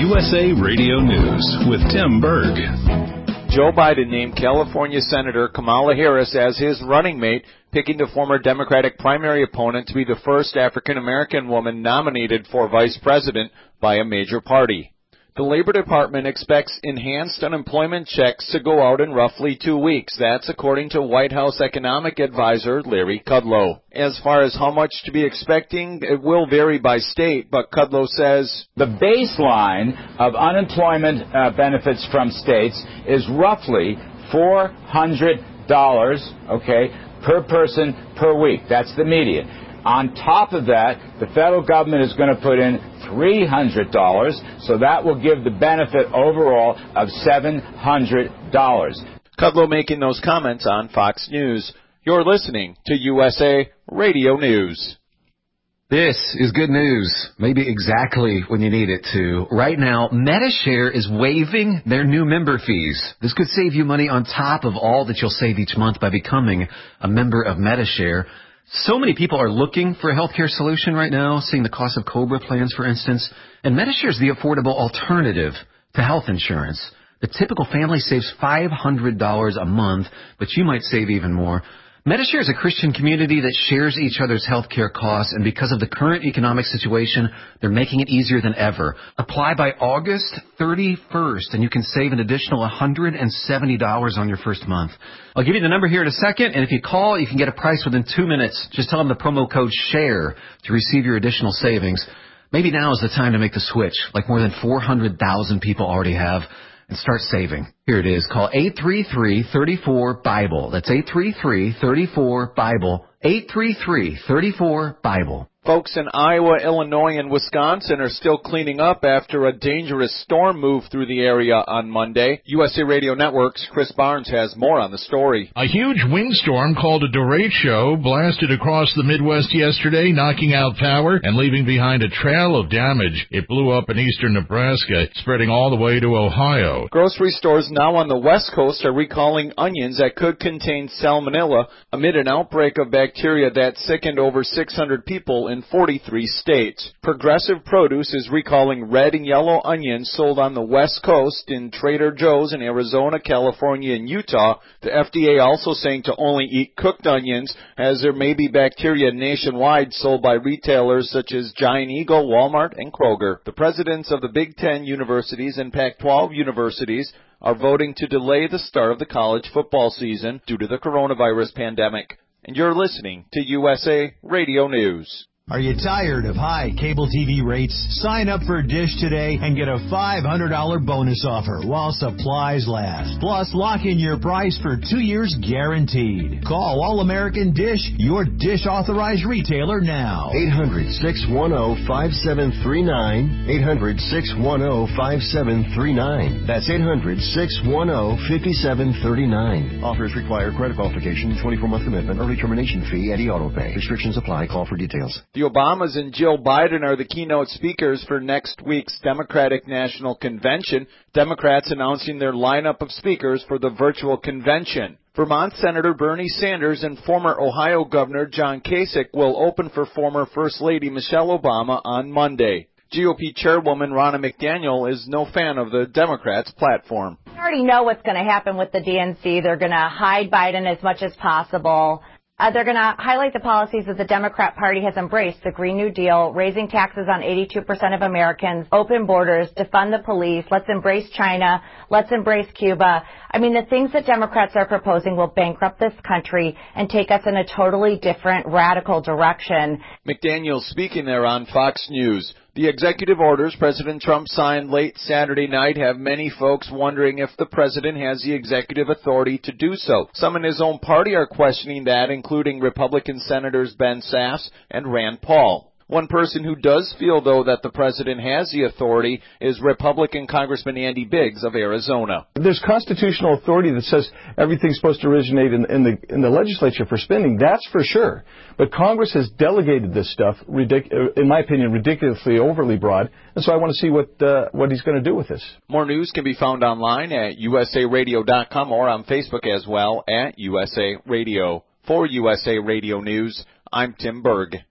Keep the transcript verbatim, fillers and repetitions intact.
U S A Radio News with Tim Berg. Joe Biden named California Senator Kamala Harris as his running mate, picking the former Democratic primary opponent to be the first African-American woman nominated for vice president by a major party. The Labor Department expects enhanced unemployment checks to go out in roughly two weeks. That's according to White House economic advisor Larry Kudlow. As far as how much to be expecting, it will vary by state, but Kudlow says the baseline of unemployment uh, benefits from states is roughly four hundred dollars, okay, per person per week. That's the median. On top of that, the federal government is going to put in three hundred dollars, so that will give the benefit overall of seven hundred dollars. Kudlow making those comments on Fox News. You're listening to U S A Radio News. This is good news, maybe exactly when you need it to. Right now, Medi-Share is waiving their new member fees. This could save you money on top of all that you'll save each month by becoming a member of Medi-Share. So many people are looking for a healthcare solution right now, seeing the cost of COBRA plans, for instance, and Medi-Share is the affordable alternative to health insurance. The typical family saves five hundred dollars a month, but you might save even more. Medi-Share is a Christian community that shares each other's healthcare costs, and because of the current economic situation, they're making it easier than ever. Apply by August thirty-first, and you can save an additional one hundred seventy dollars on your first month. I'll give you the number here in a second, and if you call, you can get a price within two minutes. Just tell them the promo code SHARE to receive your additional savings. Maybe now is the time to make the switch, like more than four hundred thousand people already have, and start saving. Here it is. Call eight three three, three four, BIBLE. That's eight three three, three four, BIBLE. eight three three, three four, BIBLE. Folks in Iowa, Illinois, and Wisconsin are still cleaning up after a dangerous storm moved through the area on Monday. U S A Radio Network's Chris Barnes has more on the story. A huge windstorm called a derecho blasted across the Midwest yesterday, knocking out power and leaving behind a trail of damage. It blew up in eastern Nebraska, spreading all the way to Ohio. Grocery stores now on the West Coast are recalling onions that could contain salmonella amid an outbreak of bacteria that sickened over six hundred people in forty-three states. Progressive Produce is recalling red and yellow onions sold on the West Coast in Trader Joe's in Arizona, California, and Utah. The F D A also saying to only eat cooked onions, as there may be bacteria nationwide sold by retailers such as Giant Eagle, Walmart, and Kroger. The presidents of the Big Ten universities and Pac twelve universities are voting to delay the start of the college football season due to the coronavirus pandemic. And you're listening to U S A Radio News. Are you tired of high cable T V rates? Sign up for Dish today and get a five hundred dollars bonus offer while supplies last. Plus, lock in your price for two years guaranteed. Call All-American Dish, your Dish authorized retailer now. eight hundred, six one zero, five seven three nine. eight hundred, six one zero, five seven three nine. That's eight hundred, six one zero, five seven three nine. Offers require credit qualification, twenty-four month commitment, early termination fee, and e-auto pay. Restrictions apply. Call for details. The Obamas and Jill Biden are the keynote speakers for next week's Democratic National Convention. Democrats announcing their lineup of speakers for the virtual convention. Vermont Senator Bernie Sanders and former Ohio Governor John Kasich will open for former First Lady Michelle Obama on Monday. G O P Chairwoman Ronna McDaniel is no fan of the Democrats' platform. We already know what's going to happen with the D N C. They're going to hide Biden as much as possible. Uh, they're going to highlight the policies that the Democrat Party has embraced, the Green New Deal, raising taxes on eighty-two percent of Americans, open borders, defund the police, let's embrace China, let's embrace Cuba. I mean, the things that Democrats are proposing will bankrupt this country and take us in a totally different, radical direction. McDaniel speaking there on Fox News. The executive orders President Trump signed late Saturday night have many folks wondering if the president has the executive authority to do so. Some in his own party are questioning that, including Republican Senators Ben Sasse and Rand Paul. One person who does feel, though, that the president has the authority is Republican Congressman Andy Biggs of Arizona. There's constitutional authority that says everything's supposed to originate in, in the in the legislature for spending. That's for sure. But Congress has delegated this stuff, ridic- in my opinion, ridiculously overly broad. And so I want to see what uh, what he's going to do with this. More news can be found online at U S A radio dot com or on Facebook as well at U S A Radio. For U S A Radio News, I'm Tim Berg.